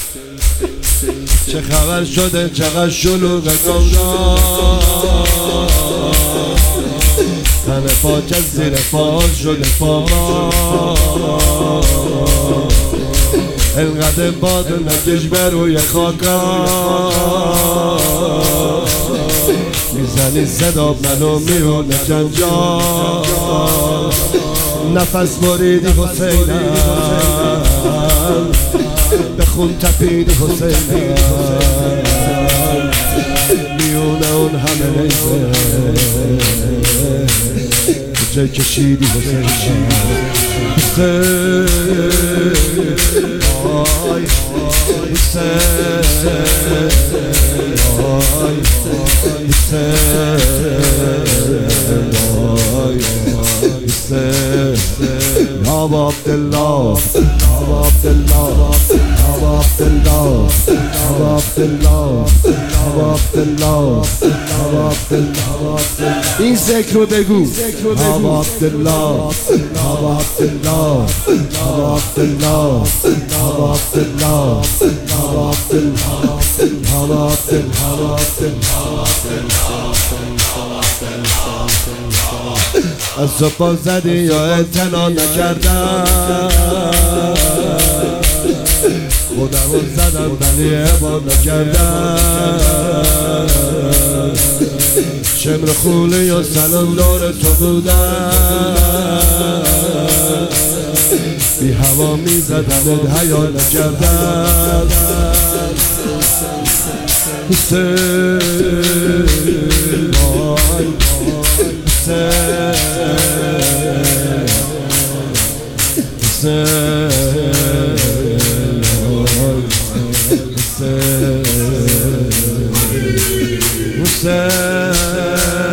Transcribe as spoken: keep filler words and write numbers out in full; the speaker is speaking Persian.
چه خبر شده چقدر شلوغ گمراه، تن پاک از زیر پا شده پاما، انقدر باد نکش بر روی خاکا، میزنی صدا منو میونه جنجال، نفس بریدی حسینم، به خون تپیدی حسینم، میونه اون همه نیزه کجای کشیدی حسینم، حسین آی حسین آی حسین آی حسین یا عبدالله یا عبدالله یا عبدالله یا عبدالله یا عبدالله یا عبدالله این ذکر رو بگو یا عبدالله یا عبدالله یا عبدالله یا عبدالله یا از صبح زدی یا اعتنا نکردم، خودم رو زدم ولی عبا نکردم، شمر خوله یا سلام دار تو بودم، بی هوا می زدم حیا نکردم، حسین آی حسین حسین حسین حسین